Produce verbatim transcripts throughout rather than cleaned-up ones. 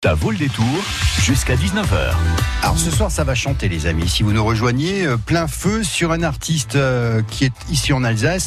Ça vaut le détour jusqu'à dix-neuf heures. Alors ce soir ça va chanter les amis, si vous nous rejoignez, euh, plein feu sur un artiste euh, qui est ici en Alsace,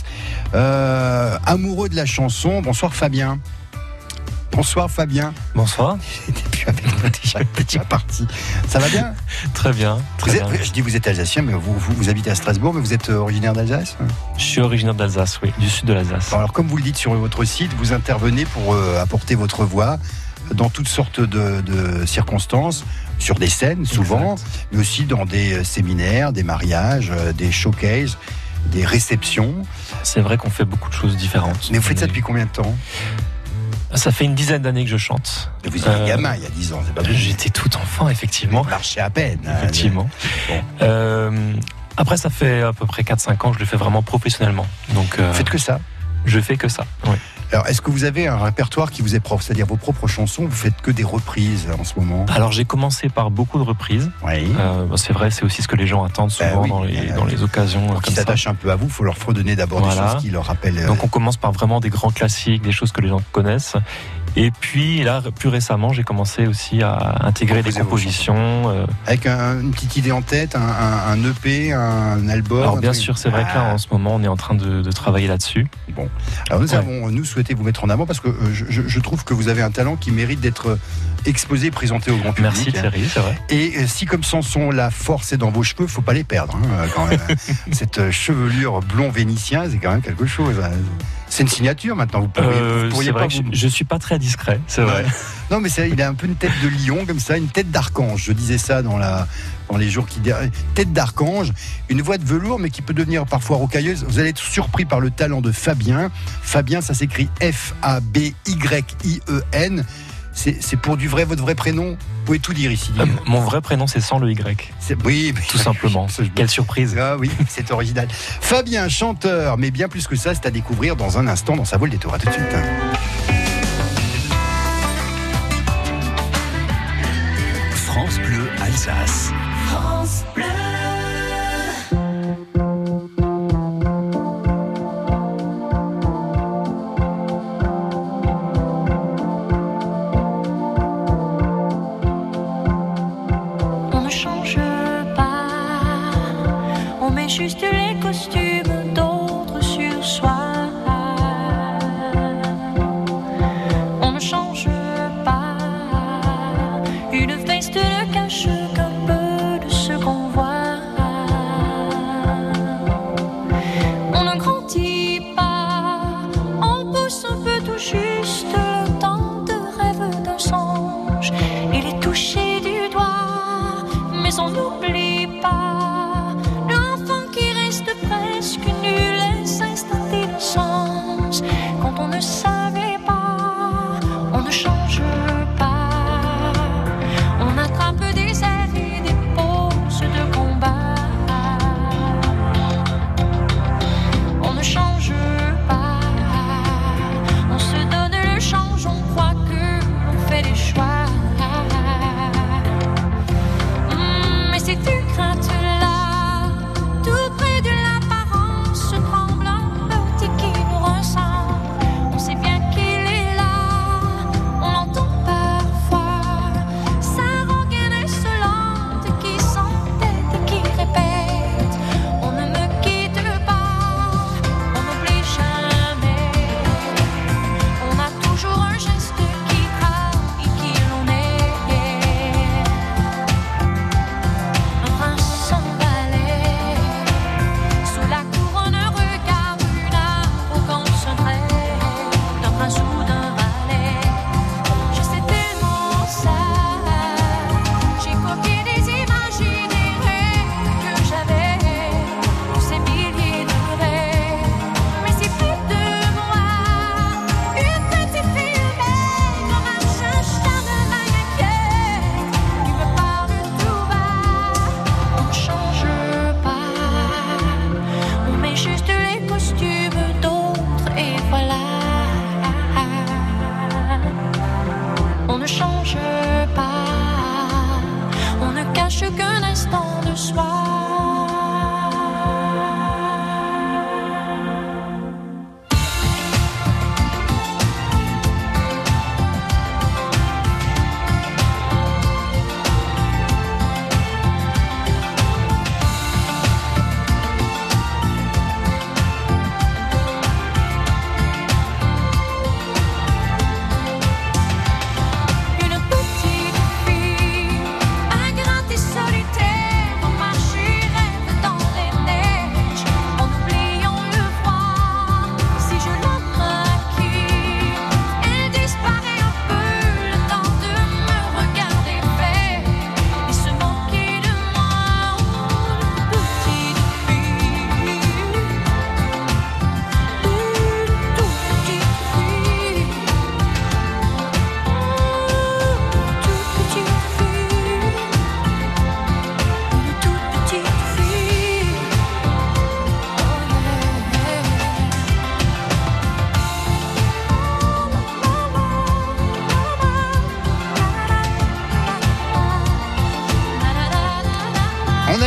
euh, amoureux de la chanson. Bonsoir Fabien. Bonsoir Fabien. Bonsoir. J'étais plus avec moi déjà, déjà parti. Ça va bien? Très bien, très vous bien. êtes, je dis vous êtes alsacien, mais vous, vous, vous habitez à Strasbourg, mais vous êtes originaire d'Alsace? Je suis originaire d'Alsace, oui, du sud de l'Alsace. Alors comme vous le dites sur votre site, vous intervenez pour euh, apporter votre voix dans toutes sortes de, de circonstances, sur des scènes souvent, exact. Mais aussi dans des séminaires, des mariages, des showcases, des réceptions. C'est vrai qu'on fait beaucoup de choses différentes. Mais vous faites ça depuis combien de temps? Ça fait une dizaine d'années que je chante. Mais vous étiez euh, gamin il y a dix ans, c'est pas vrai. J'étais tout enfant, effectivement. Vous marchez à peine. Effectivement. Bon. Euh, après, ça fait à peu près quatre cinq ans que je le fais vraiment professionnellement. Donc, euh, vous faites que ça? Je fais que ça, oui. Alors, est-ce que vous avez un répertoire qui vous est propre, c'est-à-dire vos propres chansons, vous faites que des reprises en ce moment? Alors, j'ai commencé par beaucoup de reprises. Oui. Euh, c'est vrai, c'est aussi ce que les gens attendent souvent bah oui, dans, les, euh, dans les occasions pour qu'ils s'attachent un peu à vous, il faut leur redonner d'abord voilà. des choses qui leur rappellent. Euh... Donc, on commence par vraiment des grands classiques, des choses que les gens connaissent. Et puis là, plus récemment, j'ai commencé aussi à intégrer des compositions. Euh... Avec un, une petite idée en tête, un, un, un E P, un album. Alors bien sûr, c'est vrai ah. que là, en ce moment, on est en train de, de travailler là-dessus. Bon, alors nous ouais. avons nous souhaité vous mettre en avant parce que euh, je, je trouve que vous avez un talent qui mérite d'être exposé, présenté au grand public. Merci Thierry, c'est vrai. Et euh, si comme Samson, la force est dans vos cheveux, faut pas les perdre. Hein, quand même. Cette chevelure blond vénitien, c'est quand même quelque chose. Hein. C'est une signature maintenant. Vous pourriez, euh, vous pourriez c'est pas vrai vous... que je, je suis pas très discret, c'est vrai. Ouais. Non, mais c'est, il a un peu une tête de lion comme ça, une tête d'archange. Je disais ça dans la, dans les jours qui tête d'archange, une voix de velours, mais qui peut devenir parfois rocailleuse. Vous allez être surpris par le talent de Fabien. Fabien, ça s'écrit F A B Y I E N. C'est, c'est pour du vrai, votre vrai prénom? Vous pouvez tout dire ici. Euh, mon vrai prénom, c'est sans le Y. C'est, oui, mais tout simplement. Quelle surprise. Ah oui, c'est original. Fabien, chanteur, mais bien plus que ça, c'est à découvrir dans un instant dans Ça vaut le détour. À tout de suite. France Bleu Alsace. France Bleu. Juste les costumes d'autres sur soi. On ne change pas. Une veste ne cache qu'un peu de ce qu'on voit. On ne grandit pas. On pousse un peu tout juste le temps de rêve d'un songe. Il est touché du doigt, mais on n'oublie pas. Presque nul et s'instanter de sens. Quand on ne savait pas, on ne change pas. On attrape des airs et des poses de combat. On ne change pas. On se donne le change, on croit que on fait des choix. Mmh, mais c'est une crainte là, tout près de la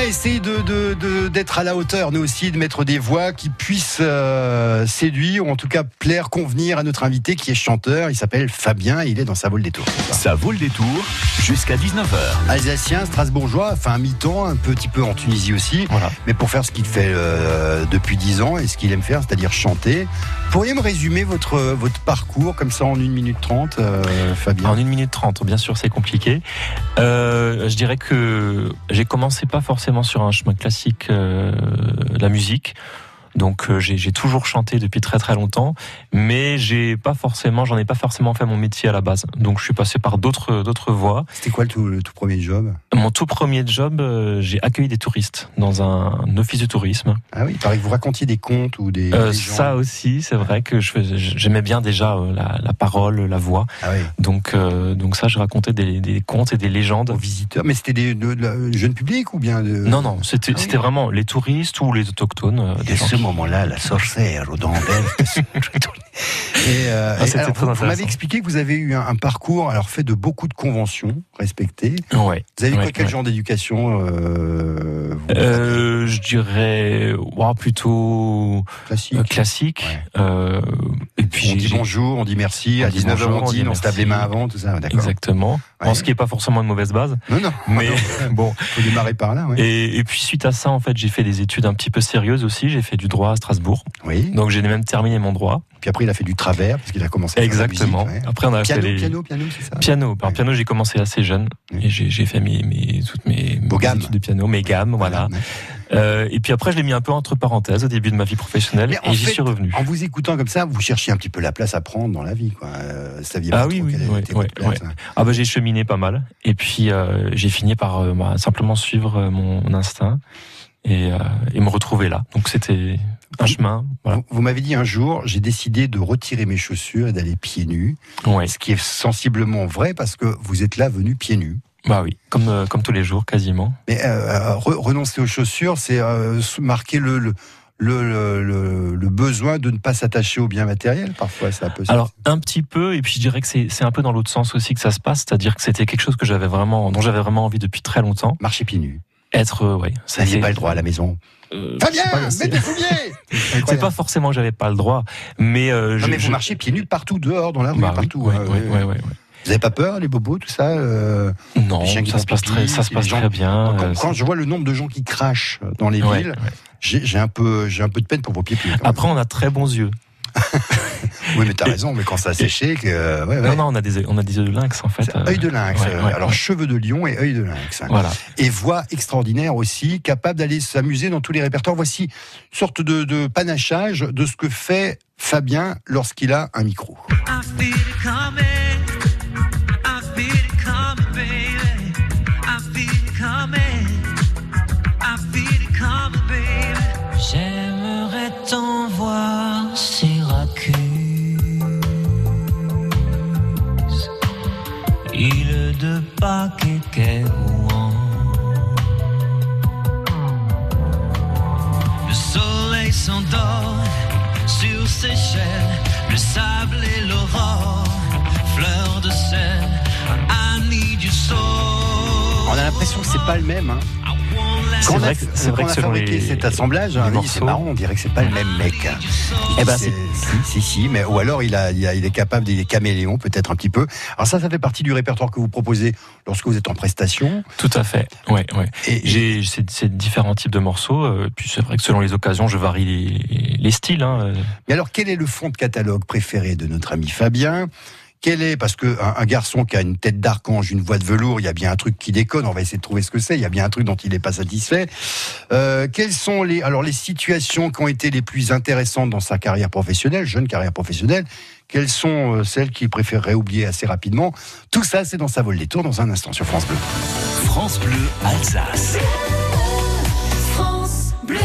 essayer de, de, de, d'être à la hauteur, nous aussi, de mettre des voix qui puissent euh, séduire, ou en tout cas plaire, convenir à notre invité qui est chanteur. Il s'appelle Fabien et il est dans Ça vaut le détour. Ça vaut le détour jusqu'à dix-neuf heures. Alsacien, strasbourgeois, enfin un mi-temps, un petit peu en Tunisie aussi, Voilà. mais pour faire ce qu'il fait euh, depuis dix ans et ce qu'il aime faire, c'est-à-dire chanter. Pourriez me résumer votre, votre parcours comme ça en une minute trente, euh, Fabien? En une minute trente, bien sûr, c'est compliqué. Euh, je dirais que j'ai commencé pas forcément sur un chemin classique euh, de la musique. Donc euh, j'ai, j'ai toujours chanté depuis très très longtemps, mais j'ai pas forcément, j'en ai pas forcément fait mon métier à la base. Donc je suis passé par d'autres d'autres voies. C'était quoi le tout, le tout premier job? Mon tout premier job, euh, j'ai accueilli des touristes dans un, un office de tourisme. Ah oui, il paraît que vous racontiez des contes ou des. Euh, des ça aussi, c'est vrai que je faisais, j'aimais bien déjà euh, la, la parole, la voix. Ah oui. Donc euh, donc ça, je racontais des, des contes et des légendes. Aux visiteurs, mais c'était des de, de, de jeunes publics ou bien de. Non non, c'était Ah oui. c'était vraiment les touristes ou les autochtones. Euh, Et des à gens ce qui- moment-là, la sorcière aux dents vertes. Et, euh, Ah, et c'était alors, très vous, vous m'avez intéressant. expliqué que vous avez eu un, un parcours alors fait de beaucoup de conventions respectées. Ouais. Vous avez eu Ouais, quoi, quel ouais. genre d'éducation euh, vous, Euh, je dirais, wow, plutôt classique. euh, classique. Ouais. Euh, et puis On dit j'ai- bonjour, on dit merci, On à dit dix-neuf heures bonjour, on on dit dîne, on se lave les merci. mains avant, tout ça, d'accord. Exactement. Ouais. Bon, ce qui est pas forcément une mauvaise base, Non, non, mais bon. faut démarrer par là, ouais. Et, et puis suite à ça, en fait, j'ai fait des études un petit peu sérieuses aussi. J'ai fait du droit à Strasbourg, Oui. donc j'ai même terminé mon droit. Puis après, il a fait du travers, parce qu'il a commencé à faire de la Exactement. musique, ouais. Après, on a Piano, fait les piano, piano, c'est ça. piano. Par Ouais. piano, j'ai commencé assez jeune Oui. et j'ai, j'ai fait mes, mes toutes mes, Vos mes gammes. études de piano, mes gammes, voilà. Ouais. Euh, et puis après, je l'ai mis un peu entre parenthèses au début de ma vie professionnelle Mais en et j'y fait, suis revenu. En vous écoutant comme ça, vous cherchiez un petit peu la place à prendre dans la vie, quoi. Euh, saviez Ah pas oui, trop oui, quelle ouais, était ouais, votre place, hein. Ah bah j'ai cheminé pas mal et puis euh, j'ai fini par euh, bah, simplement suivre euh, mon, mon instinct et, euh, et me retrouver là. Donc c'était un chemin. Voilà. Vous, vous m'avez dit un jour, j'ai décidé de retirer mes chaussures et d'aller pieds nus. Ouais. Ce qui est sensiblement vrai parce que vous êtes là venu pieds nus. Bah oui, comme euh, comme tous les jours quasiment. Mais euh, re- renoncer aux chaussures, c'est euh, marquer le, le, le, le, le, le besoin de ne pas s'attacher aux biens matériels. Parfois, c'est un peu ça. Alors un petit peu et puis je dirais que c'est c'est un peu dans l'autre sens aussi que ça se passe, c'est-à-dire que c'était quelque chose que j'avais vraiment dont j'avais vraiment envie depuis très longtemps. Marcher pieds nus. Être euh, ouais. Ça n'y pas le droit à la maison. Euh, Fabien, c'est pas- c'est- mettez fouillé. C'est pas forcément que j'avais pas le droit, mais euh, Non, je, mais vous je- marchez pieds nus partout, dehors, dans la rue, bah, oui, partout. ouais, hein, ouais, ouais, ouais, ouais, ouais. Vous n'avez pas peur, les bobos, tout ça euh, Non, Les chiens qui ça font se passe pipi, très, ça se les passe gens- très bien. Quand, euh, quand je vois le nombre de gens qui crachent dans les ouais, villes, ouais. j'ai j'ai un peu, j'ai un peu de peine pour vos pieds. Après, on a très bons yeux. Oui, mais t'as raison, mais quand ça a séché, que, euh, ouais, ouais. Non, non, on a des, on a des yeux de lynx en fait. C'est œil de lynx. ouais, euh, ouais, alors ouais. cheveux de lion et œil de lynx. hein. Voilà. Et voix extraordinaire aussi, capable d'aller s'amuser dans tous les répertoires. Voici une sorte de, de panachage de ce que fait Fabien lorsqu'il a un micro. I feel it coming. I feel it coming, baby. I feel it coming. I feel it coming, baby. J'aimerais t'en voir Syracuse, île de Pâques et quai Rouen. Le soleil s'endort sur ses chaînes, le sable et l'aurore, fleur de sel, I need you so. On a l'impression que c'est pas le même. Hein. C'est Quand on a, vrai que- c'est vrai quand que on a selon fabriqué les- cet assemblage, les hein, oui, morceaux- c'est marrant, on dirait que c'est pas le même mec. Eh ben, C'est- si, si, si, mais ou alors il a, il a, il est capable, il est caméléon peut-être un petit peu. Alors ça, ça fait partie du répertoire que vous proposez lorsque vous êtes en prestation. Tout à fait. Ouais, ouais. Et, et- J'ai c'est, c'est différents types de morceaux. euh, puis c'est vrai que selon les occasions, je varie les, les styles. Hein. mais alors, quel est le fond de catalogue préféré de notre ami Fabien ? Quel est, parce que un, un garçon qui a une tête d'archange, une voix de velours, il y a bien un truc qui déconne. On va essayer de trouver ce que c'est. Il y a bien un truc dont il n'est pas satisfait. Euh, quelles sont les, alors les situations qui ont été les plus intéressantes dans sa carrière professionnelle, jeune carrière professionnelle? Quelles sont euh, celles qu'il préférerait oublier assez rapidement? Tout ça, c'est dans Ça vaut le détour dans un instant sur France Bleu. France Bleu Alsace. France Bleu.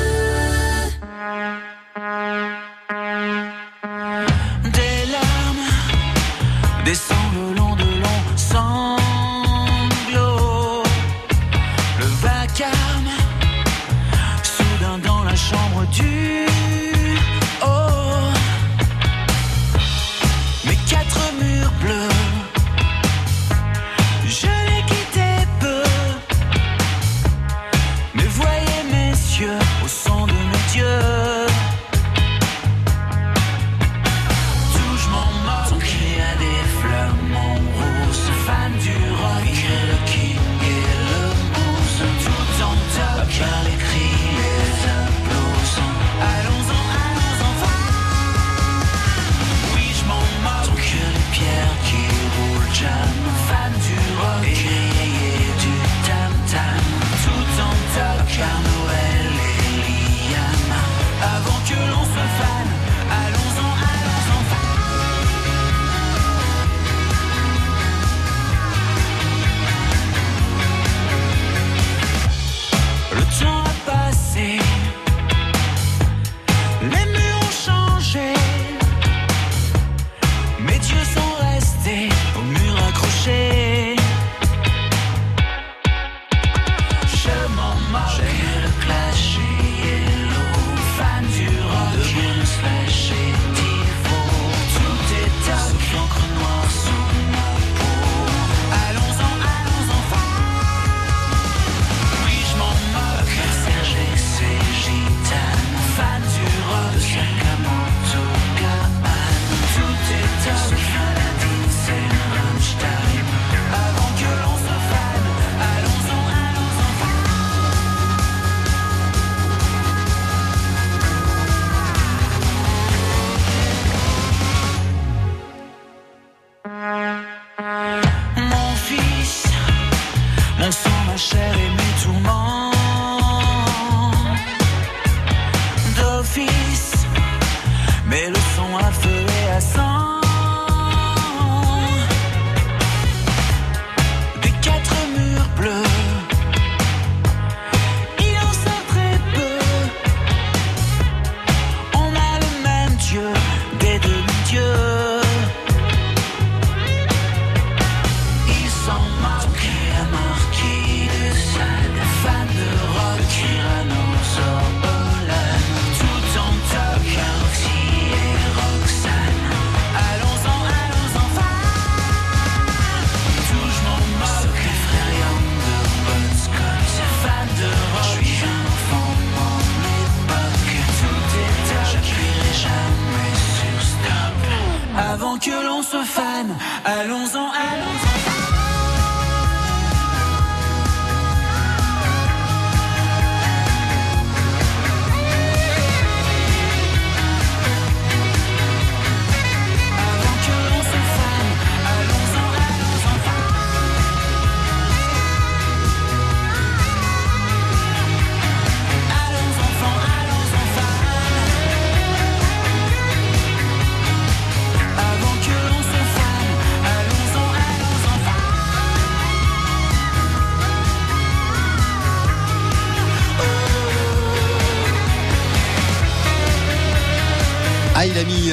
Des larmes descendent le long de longs sanglots. Le vacarme, soudain dans la chambre du haut. Mes quatre murs bleus, je les quittais peu.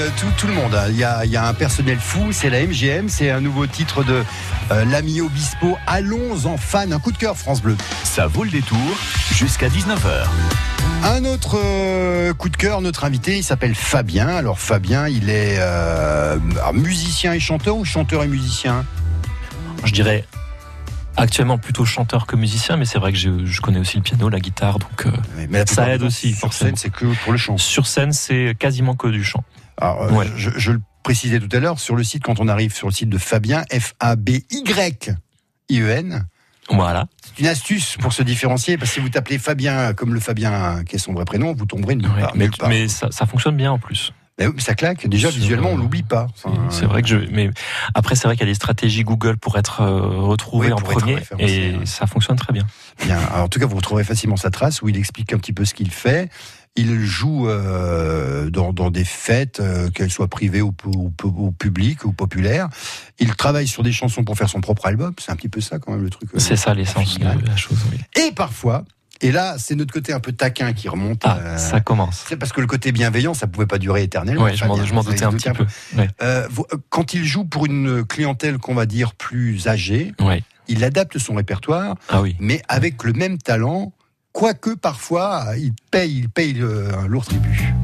euh, tout, tout le monde. Il y, a, il y a un personnel fou, c'est la M G M, c'est un nouveau titre de euh, l'ami Obispo. Allons en fan, un coup de cœur France Bleu. Ça vaut le détour jusqu'à dix-neuf heures. Un autre euh, coup de cœur, notre invité, il s'appelle Fabien. Alors Fabien, il est euh, musicien et chanteur ou chanteur et musicien ? Je dirais actuellement plutôt chanteur que musicien, mais c'est vrai que je, je connais aussi le piano, la guitare, donc euh, mais la ça aide aussi. Sur forcément. scène, c'est que pour le chant. Sur scène, c'est quasiment que du chant. Alors, euh, Ouais. je, je le précisais tout à l'heure, sur le site, quand on arrive sur le site de Fabien, F A B Y I E N, Voilà. c'est une astuce pour se différencier, parce que si vous t'appelez Fabien comme le Fabien qui est son vrai prénom, vous tomberez nulle Ouais, part. mais nulle part. mais ça, ça fonctionne bien en plus. Mais oui, ça claque. Déjà, Sur, visuellement, on euh, l'oublie pas. Enfin, c'est vrai que je. Mais après, c'est vrai qu'il y a des stratégies Google pour être euh, retrouvé Oui, en pour être premier, référencé, et ouais. ça fonctionne très bien. bien. Alors, en tout cas, vous retrouverez facilement sa trace où il explique un petit peu ce qu'il fait. Il joue euh, dans, dans des fêtes, euh, qu'elles soient privées ou, ou, ou publiques ou populaires. Il travaille sur des chansons pour faire son propre album. C'est un petit peu ça, quand même, le truc. euh, C'est ça l'essence de final. la chose. Oui. Et parfois, et là, c'est notre côté un peu taquin qui remonte. Ah, euh, ça commence. C'est parce que le côté bienveillant, ça pouvait pas durer éternellement. Ouais, je m'en, Fabien, je m'en vous doutais avez un douté petit peu. Ouais. Euh, vous- euh, quand il joue pour une clientèle qu'on va dire plus âgée, Ouais. il adapte son répertoire, Ah oui. mais avec le même talent, quoique parfois il paye, il paye le- un lourd tribut.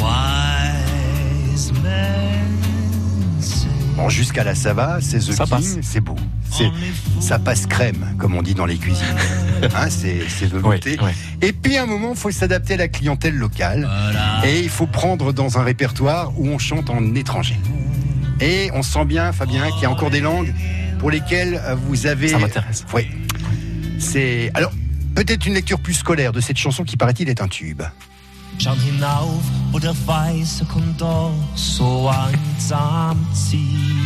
Wise men say Bon, jusqu'à là, ça va, c'est The Ça King, passe. c'est beau. C'est, ça passe crème, comme on dit dans les cuisines. Hein, c'est, c'est Ouais, velouté. ouais. Et puis, à un moment, il faut s'adapter à la clientèle locale. Et il faut prendre dans un répertoire où on chante en étranger. Et on sent bien, Fabien, qu'il y a encore des langues pour lesquelles vous avez... Ça m'intéresse. Oui. C'est... Alors, peut-être une lecture plus scolaire de cette chanson qui, paraît-il, est un tube. Schauen hinauf, wo der weiße Kondor so einsam zieht.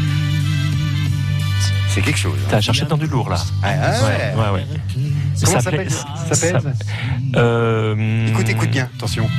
C'est quelque chose. T'as cherché dans du lourd là. Ah, ah, ouais. Ouais, ouais, ouais. Comment ça plaît- s'appelle Ça s'appelle ça- euh, Écoute, écoute bien, attention.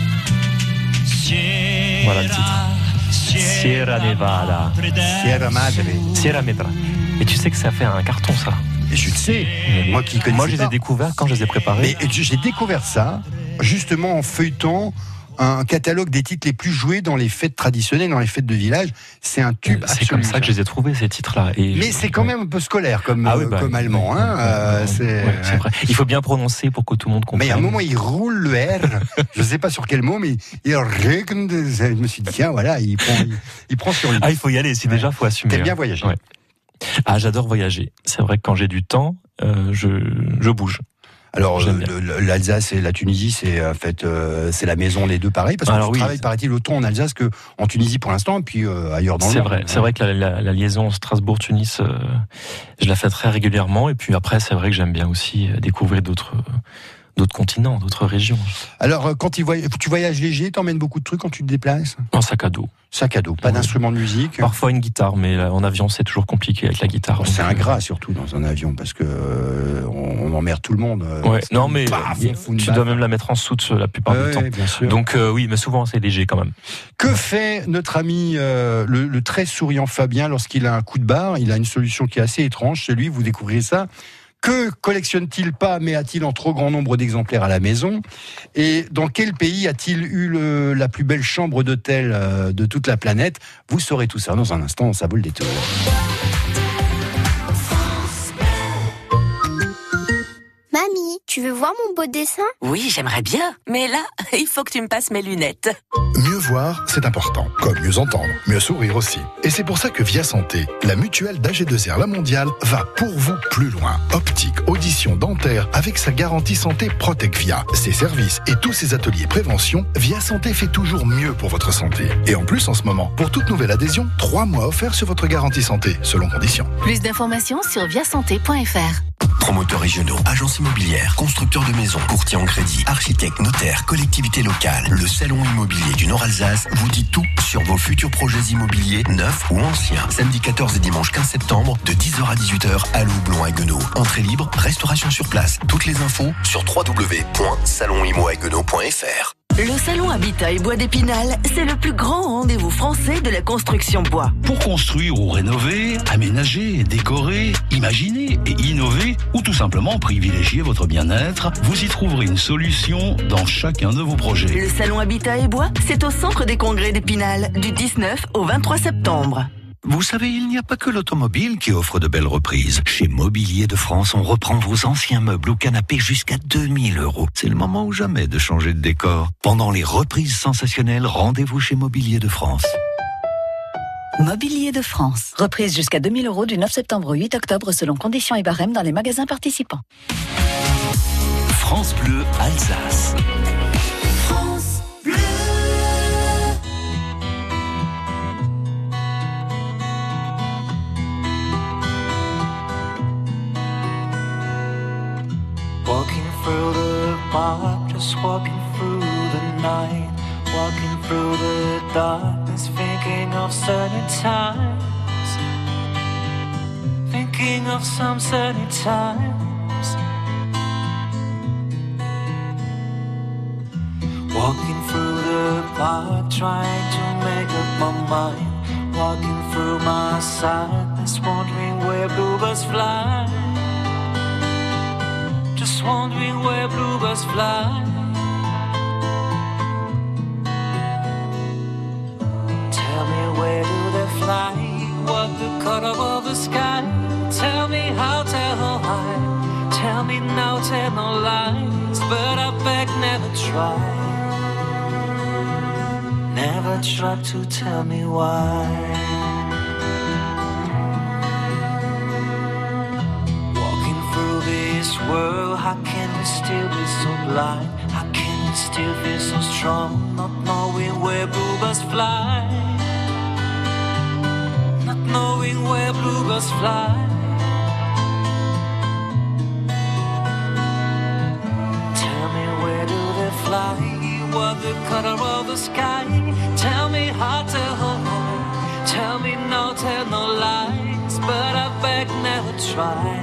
Voilà le titre. Sierra Nevada. Sierra Madre. Sierra Medra. Et tu sais que ça fait un carton ça. Et je le sais, moi qui connaissais Moi je les pas. ai découverts quand je les ai préparés. Mais j'ai découvert ça justement en feuilletant un catalogue des titres les plus joués dans les fêtes traditionnelles, dans les fêtes de village. C'est un tube C'est absolu. comme ça que je les ai trouvés ces titres-là. Et Mais c'est quand même un peu scolaire comme, Ah oui, euh, bah, comme allemand. ouais, Hein, ouais, euh, ouais, c'est, ouais, c'est vrai. Il faut bien prononcer pour que tout le monde comprenne. Mais à un moment, il roule le R. Je ne sais pas sur quel mot, mais il règle. Je me suis dit, tiens, voilà, il prend, il, il prend sur lui. Ah, il faut y aller. Si Ouais. déjà, faut assumer. T'aimes bien hein. voyager. Ouais. Ah, j'adore voyager. C'est vrai que quand j'ai du temps, euh, je, je bouge. Alors, J'aime euh, bien. le- l'Alsace et la Tunisie, c'est en fait, euh, c'est la maison, les deux pareils, parce que Alors tu oui. travailles, paraît-il, autant en Alsace qu'en Tunisie pour l'instant, et puis euh, ailleurs dans le C'est monde. vrai, c'est vrai que la, la, la liaison Strasbourg-Tunis, euh, je la fais très régulièrement. Et puis après, c'est vrai que j'aime bien aussi euh, découvrir d'autres, euh, d'autres continents, d'autres régions. Alors, euh, quand il voy- tu voyages léger, t'emmènes beaucoup de trucs quand tu te déplaces. En sac à dos. Sac à dos, pas Ouais. d'instrument de musique. Parfois une guitare, mais euh, en avion, c'est toujours compliqué avec la guitare. Bon, c'est Donc, ingrat surtout dans un avion parce que euh, on, on emmerde tout le monde. euh, Ouais, parce non, que mais paf, on fout une tu baffe. dois même la mettre en soute la plupart Ouais, du temps. ouais, bien sûr. Donc euh, oui, mais souvent c'est léger quand même. Que fait notre ami, euh, le, le très souriant Fabien, lorsqu'il a un coup de barre? Il a une solution qui est assez étrange chez lui, vous découvrirez ça. Que collectionne-t-il pas, mais a-t-il en trop grand nombre d'exemplaires à la maison? Et dans quel pays a-t-il eu le- la plus belle chambre d'hôtel euh, de toute la planète? Vous saurez tout ça dans un instant, ça vaut le détour. Mamie, tu veux voir mon beau dessin? Oui, j'aimerais bien, mais là, il faut que tu me passes mes lunettes. Mieux voir, c'est important, comme mieux entendre, mieux sourire aussi. Et c'est pour ça que Via Santé, la mutuelle d'A G deux R La Mondiale, va pour vous plus loin. Optique, audition, dentaire, avec sa garantie santé Protec Via. Ses services et tous ses ateliers prévention, Via Santé fait toujours mieux pour votre santé. Et en plus, en ce moment, pour toute nouvelle adhésion, trois mois offerts sur votre garantie santé, selon conditions. Plus d'informations sur viasanté point f r. Promoteurs régionaux, agences immobilières, constructeurs de maisons, courtiers en crédit, architectes, notaires, collectivités locales. Le salon immobilier du Nord-Alsace vous dit tout sur vos futurs projets immobiliers, neufs ou anciens. Samedi quatorze et dimanche quinze septembre, de dix heures à dix-huit heures, à Loublon-Haguenau. Entrée libre, restauration sur place. Toutes les infos sur w w w point salon imo haguenau point f r. Le salon Habitat et Bois d'Épinal, c'est le plus grand rendez-vous français de la construction bois. Pour construire ou rénover, aménager, décorer, imaginer et innover, ou tout simplement privilégier votre bien-être, vous y trouverez une solution dans chacun de vos projets. Le salon Habitat et Bois, c'est au centre des congrès d'Épinal, du dix-neuf au vingt-trois septembre. Vous savez, il n'y a pas que l'automobile qui offre de belles reprises. Chez Mobilier de France, on reprend vos anciens meubles ou canapés jusqu'à deux mille euros. C'est le moment ou jamais de changer de décor. Pendant les reprises sensationnelles, rendez-vous chez Mobilier de France. Mobilier de France. Reprise jusqu'à deux mille euros du neuf septembre au huit octobre selon conditions et barèmes dans les magasins participants. France Bleu Alsace. France Bleu. Walking through the park, just walking through the night, walking through the darkness, thinking of sunny times, thinking of some sunny times. Walking through the park, trying to make up my mind, walking through my sadness, wondering where bluebirds fly. Just wondering where bluebirds fly. Tell me where do they fly? What the color of the sky? Tell me how, tell how high. Tell me now, tell no lies. But I beg, never try. Never try to tell me why. World, how can we still be so blind? How can we still feel so strong? Not knowing where bluebirds fly. Not knowing where bluebirds fly. Tell me where do they fly? What the color of the sky? Tell me how, tell how high. Tell me no, tell no lies. But I beg, never try.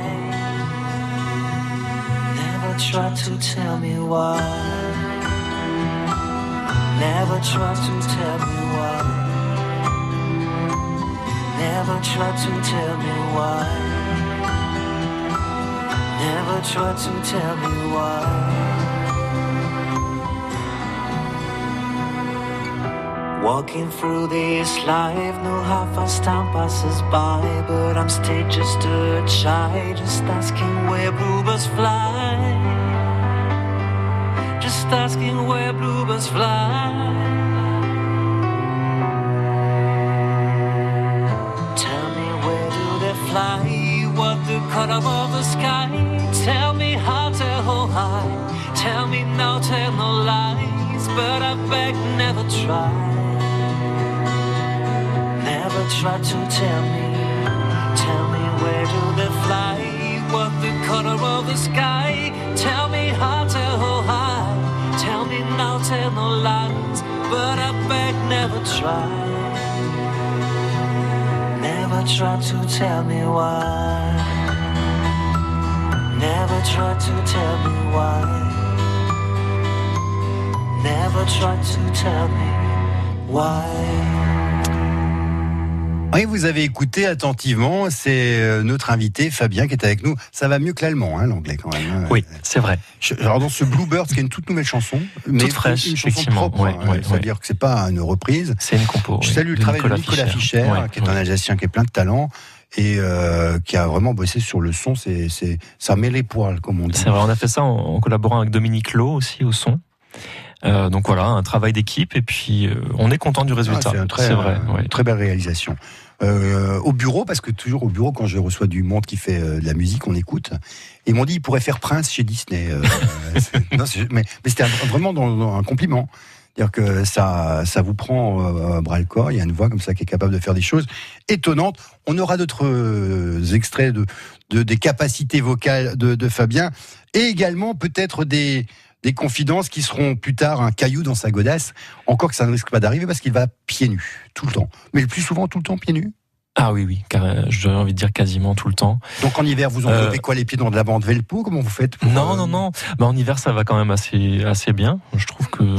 Try to tell me why. Never try to tell me why. Never try to tell me why. Never try to tell me why. Walking through this life, know how fast time passes by, but I'm still just a child, just asking where bluebirds fly. Just asking where bluebirds fly. Tell me where do they fly? What the color of the sky? Tell me how, tell how high. Tell me now, tell no lies. But I beg, never try. Never try to tell me. Tell me where do they fly? What the color of the sky? Tell me how, tell how high. Tell me now, tell no lies. But I beg, never try. Never try to tell me why. Never try to tell me why. Never try to tell me why. Oui, vous avez écouté attentivement, c'est notre invité Fabien qui est avec nous. Ça va mieux que l'allemand, hein, l'anglais quand même. Oui, c'est vrai. Alors dans ce Bluebirds, qui est une toute nouvelle chanson, mais toute fraîche, une chanson effectivement. propre, Ouais, hein, ouais, ça veut ouais. dire que c'est pas une reprise. C'est une compo. Je oui, salue le de travail Nicolas de Nicolas Fischer, Fischer ouais, qui est ouais. un Alsacien qui est plein de talent et euh, qui a vraiment bossé sur le son. C'est, c'est, ça met les poils, comme on dit. C'est vrai, on a fait ça en, en collaborant avec Dominique Lowe aussi au son. Euh, donc voilà, un travail d'équipe et puis euh, on est content du résultat. Ah, c'est un très, c'est vrai, euh, ouais. très belle réalisation. Euh, au bureau, parce que toujours au bureau, quand je reçois du monde qui fait euh, de la musique, on écoute. Ils m'ont dit il pourrait faire Prince chez Disney. Euh, c'est, non, c'est, mais, mais c'était un, vraiment dans, dans un compliment. C'est-à-dire que ça, ça vous prend euh, à bras le corps. Il y a une voix comme ça qui est capable de faire des choses étonnantes. On aura d'autres euh, extraits de, de des capacités vocales de, de Fabien et également peut-être des des confidences qui seront plus tard un caillou dans sa godasse. Encore que ça ne risque pas d'arriver parce qu'il va pieds nus tout le temps. Mais le plus souvent tout le temps pieds nus. Ah oui, oui, car j'ai envie de dire quasiment tout le temps. Donc en hiver, vous enveloppez euh... quoi, les pieds dans de la bande Velpo? Comment vous faites pour... Non, non, non. Bah, en hiver, ça va quand même assez, assez bien. Je trouve que.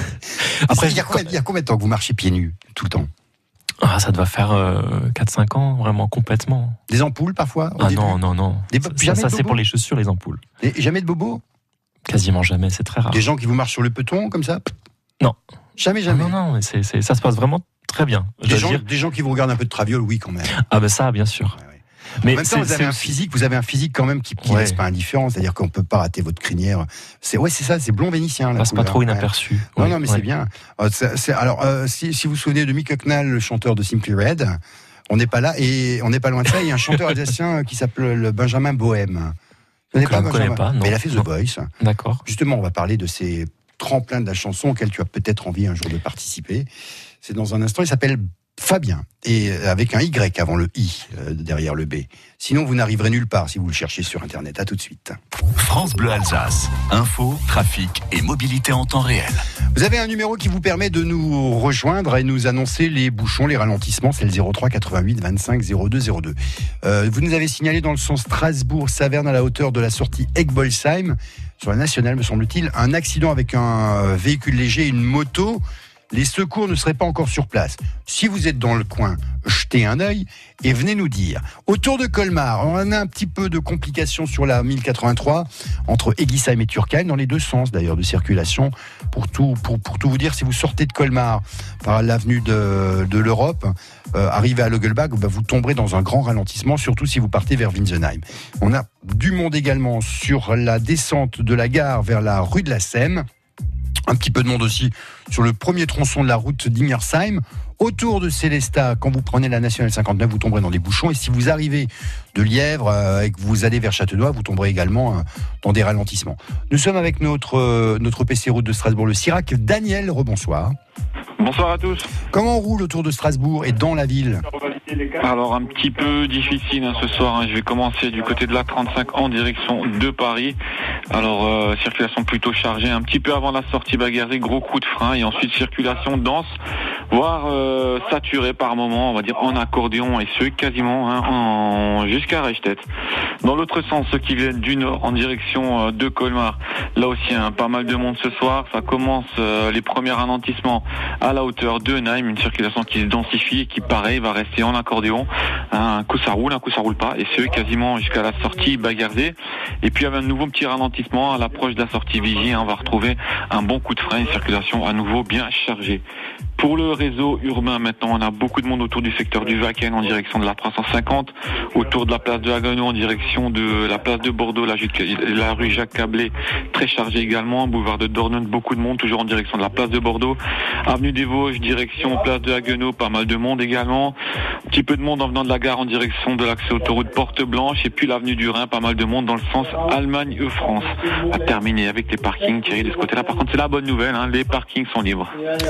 Après, il y, a combien, il y a combien de temps que vous marchez pieds nus tout le temps? Ah, ça doit faire euh, quatre cinq ans, vraiment complètement. Des ampoules parfois? Ah non, non, non. Des, ça, ça, ça c'est pour les chaussures, les ampoules. Et jamais de bobo? Quasiment jamais, c'est très rare. Des gens qui vous marchent sur le peton comme ça? Non. Jamais, jamais. Ah non, non, mais c'est, c'est, ça se passe vraiment très bien. Des gens, des gens qui vous regardent un peu de traviole, oui, quand même. Ah ben ça, bien sûr. Ouais, ouais. Mais en même temps, vous avez un physique, vous avez un physique quand même qui ne ouais. laisse pas indifférent, c'est-à-dire qu'on peut pas rater votre crinière. C'est ouais, c'est ça, c'est blond vénitien. Passe pas trop inaperçu. Ouais. Non, ouais. non, mais ouais. c'est bien. Euh, c'est, c'est, alors, euh, si, si vous vous souvenez de Mick Hucknall, le chanteur de Simply Red, on n'est pas là et on n'est pas loin de ça. Il y a un chanteur alsacien qui s'appelle Benjamin Bohème. Vous ne connaissez pas, non. Mais il a fait The non. Voice. D'accord. Justement, on va parler de ces tremplins de la chanson auxquels tu as peut-être envie un jour de participer. C'est dans un instant. Il s'appelle Fabien, et avec un Y avant le I, euh, derrière le B. Sinon, vous n'arriverez nulle part si vous le cherchez sur Internet. À tout de suite. France Bleu Alsace. Info, trafic et mobilité en temps réel. Vous avez un numéro qui vous permet de nous rejoindre et nous annoncer les bouchons, les ralentissements. C'est le zéro trois quatre-vingt-huit vingt-cinq zéro deux zéro deux. Euh, vous nous avez signalé dans le sens Strasbourg-Saverne à la hauteur de la sortie Egbolsheim, sur la nationale, me semble-t-il, un accident avec un véhicule léger et une moto. Les secours ne seraient pas encore sur place. Si vous êtes dans le coin, jetez un œil et venez nous dire. Autour de Colmar, on a un petit peu de complications sur la mille quatre-vingt-trois entre Eguisheim et Turckheim, dans les deux sens d'ailleurs de circulation. Pour tout, pour, pour tout vous dire, si vous sortez de Colmar par l'avenue de, de l'Europe, euh, arrivez à Logelbach, bah, vous tomberez dans un grand ralentissement, surtout si vous partez vers Winsenheim. On a du monde également sur la descente de la gare vers la rue de la Sème. Un petit peu de monde aussi sur le premier tronçon de la route d'Ingersheim. Autour de Célestat, quand vous prenez la nationale cinquante-neuf, vous tomberez dans des bouchons. Et si vous arrivez de Lièvre euh, et que vous allez vers Châteaudoix, vous tomberez également euh, dans des ralentissements. Nous sommes avec notre, euh, notre P C route de Strasbourg, le Sirac. Daniel, rebonsoir. Bonsoir à tous. Comment on roule autour de Strasbourg et dans la ville ? Alors un petit peu difficile hein, ce soir, hein. Je vais commencer du côté de la trente-cinq en direction de Paris. Alors euh, circulation plutôt chargée, un petit peu avant la sortie Baguerzé, gros coup de frein et ensuite circulation dense, voire euh, saturée par moment, on va dire en accordéon et ce quasiment hein, en... jusqu'à Reichstätt. Dans l'autre sens, ceux qui viennent du nord en direction euh, de Colmar, là aussi hein, pas mal de monde ce soir, ça commence euh, les premiers ralentissements à la hauteur de Naim, une circulation qui se densifie et qui pareil va rester en accordéon. Un coup ça roule, un coup ça roule pas, et ce quasiment jusqu'à la sortie Baguerzé. Et puis il y avait un nouveau petit ralentissement à l'approche de la sortie Vigy, on va retrouver un bon coup de frein, une circulation à nouveau bien chargée. Pour le réseau urbain maintenant, on a beaucoup de monde autour du secteur du Wacken en direction de la trois cent cinquante, autour de la place de Haguenau en direction de la place de Bordeaux, la, la rue Jacques Cablé, très chargée également, boulevard de Dornum, beaucoup de monde toujours en direction de la place de Bordeaux, avenue des Vosges, direction place de Haguenau, pas mal de monde également, un petit peu de monde en venant de la gare en direction de l'accès autoroute Porte Blanche, et puis l'avenue du Rhin, pas mal de monde dans le sens Allemagne-France. À terminer avec les parkings, Thierry, de ce côté-là. Par contre, c'est la bonne nouvelle, hein, les parkings sont libres.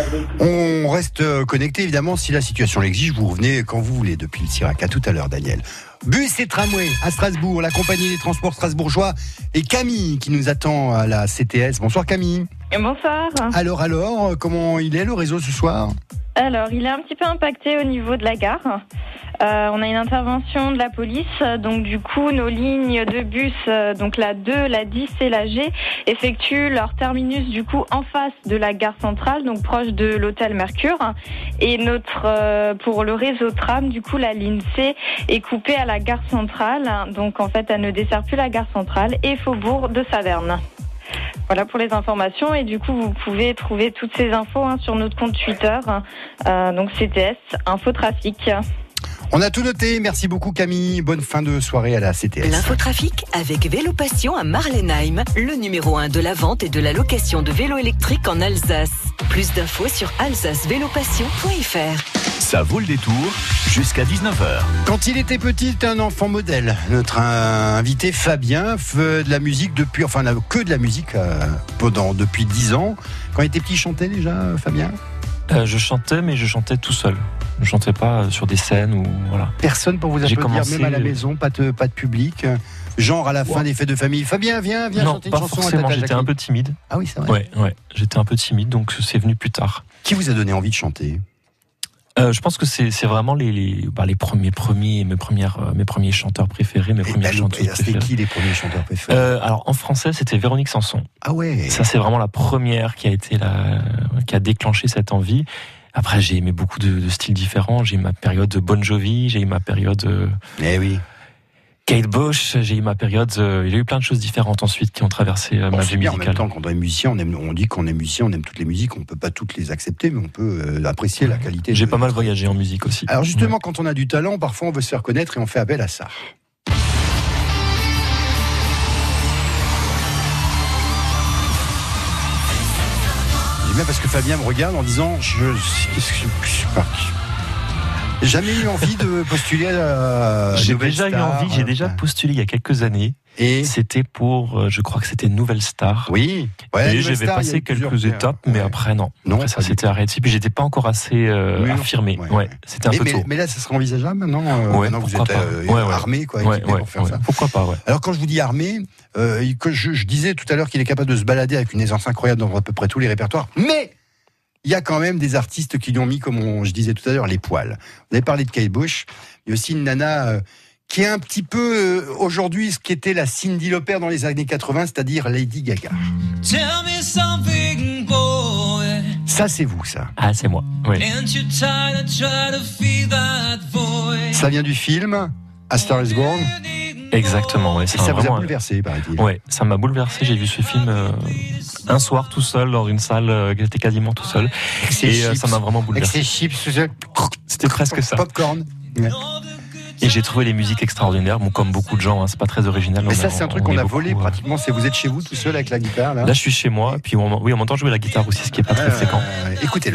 On reste connecté, évidemment, si la situation l'exige, vous revenez quand vous voulez depuis le Sirac. À tout à l'heure, Daniel. Bus et tramway à Strasbourg, la compagnie des transports strasbourgeois, et Camille qui nous attend à la C T S. Bonsoir Camille. Et bonsoir. Alors, alors, comment il est le réseau ce soir ? Alors, il est un petit peu impacté au niveau de la gare. Euh, on a une intervention de la police, donc du coup nos lignes de bus, euh, donc la deux, la dix et la G, effectuent leur terminus du coup en face de la gare centrale, donc proche de l'hôtel Mercure. Et notre euh, pour le réseau tram, du coup la ligne C est coupée à la gare centrale, donc en fait elle ne dessert plus la gare centrale et Faubourg de Saverne. Voilà pour les informations, et du coup vous pouvez trouver toutes ces infos hein, sur notre compte Twitter, euh, donc C T S Infotrafic. On a tout noté, merci beaucoup Camille, bonne fin de soirée à la C T S. L'infotrafic avec Vélo Passion à Marlenheim, le numéro un de la vente et de la location de vélos électriques en Alsace. Plus d'infos sur alsace vélo passion point f r. Ça vaut le détour jusqu'à dix-neuf heures. Quand il était petit, c'était un enfant modèle. Notre invité Fabien fait de la musique depuis, enfin que de la musique euh, pendant, depuis dix ans. Quand il était petit, il chantait déjà, Fabien ? Euh, je chantais, mais je chantais tout seul. Je chantais pas sur des scènes ou voilà. Personne pour vous applaudir, commencé... même à la maison, pas de, pas de public. Genre à la fin wow. des fêtes de famille. Fabien, viens, viens non, chanter une pas chanson. Forcément, à j'étais un peu timide. Ah oui, c'est vrai. Ouais, ouais. J'étais un peu timide, donc c'est venu plus tard. Qui vous a donné envie de chanter ? Euh, je pense que c'est, c'est vraiment les, les, bah, les premiers, premiers, mes premières, euh, mes premiers chanteurs préférés, mes Et premières ben, chanteuses C'était préférées. qui les premiers chanteurs préférés Euh, alors en français, c'était Véronique Sanson. Ah ouais. Ça, c'est vraiment la première qui a été la, qui a déclenché cette envie. Après, j'ai aimé beaucoup de, de styles différents. J'ai eu ma période de Bon Jovi, j'ai eu ma période. Euh, eh oui. Kate Bush, j'ai eu ma période. Euh, il y a eu plein de choses différentes ensuite qui ont traversé euh, Bon, ma c'est vie bien, en musicale. même temps, quand on est musicien, on, aime, on dit qu'on est musicien, on aime toutes les musiques, on peut pas toutes les accepter, mais on peut euh, apprécier la qualité. J'ai de... pas mal voyagé en musique aussi. Alors justement, ouais. Quand on a du talent, parfois on veut se faire connaître et on fait appel à ça. J'aime bien parce que Fabien me regarde en disant je, qu'est-ce que je, je sais pas. J'ai jamais eu envie de postuler à J'ai Nouvelle déjà Star, eu envie, j'ai euh, déjà postulé il y a quelques années. Et c'était pour, je crois que c'était Nouvelle Star. Oui. Ouais, et j'avais passé quelques étapes, mais ouais. après non. Non, après, ça s'était arrêté. Puis j'étais pas encore assez euh, oui, affirmé. Ouais, ouais. ouais. C'était un mais, peu mais, tôt. Mais là, ça serait envisageable maintenant. Euh, ouais, maintenant vous êtes euh, ouais, ouais. armé, quoi, ouais, équipé ouais, pour faire ouais. ça. Pourquoi pas, ouais. Alors quand je vous dis armé, euh, que je, je disais tout à l'heure qu'il est capable de se balader avec une aisance incroyable dans à peu près tous les répertoires, mais il y a quand même des artistes qui lui ont mis, comme on, je disais tout à l'heure, les poils. Vous avez parlé de Kate Bush, il y a aussi une nana euh, qui est un petit peu euh, aujourd'hui ce qu'était la Cyndi Lauper dans les années quatre-vingts, c'est-à-dire Lady Gaga. Tell me something, boy. Ça, c'est vous, ça. Ah, c'est moi. Oui. Ça vient du film A Star Is Born. Exactement, ouais. Et ça vous a bouleversé, paraît-il. Ouais, ça m'a bouleversé. J'ai vu ce film euh, un soir tout seul dans une salle euh, qui était quasiment tout seul. Et euh, ça m'a vraiment bouleversé. Avec ses chips, c'était presque ça. Popcorn. Ouais. Et j'ai trouvé les musiques extraordinaires, bon, comme beaucoup de gens, hein, c'est pas très original. Mais ça, a, c'est un truc qu'on a volé beaucoup, pratiquement. C'est vous êtes chez vous tout seul avec la guitare là. Là, je suis chez moi, puis on, oui, on m'entend jouer la guitare aussi, ce qui est pas très euh, fréquent. Euh, écoutez-le.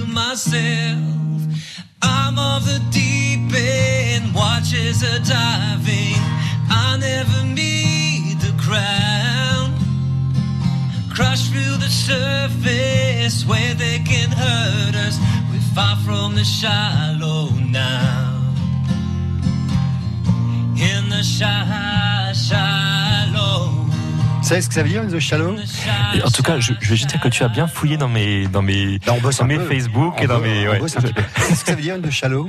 I'm of the deep end, watches are diving. I never meet the ground. Crush through the surface where they can hurt us. We're far from the shallow now. In the shallow. Vous savez ce que ça veut dire, The Shallow? Et en tout cas, je, je vais juste dire que tu as bien fouillé dans mes, dans mes, Là, dans mes Facebook on et dans bosse, mes. Ouais. Qu'est-ce que ça veut dire, The Shallow?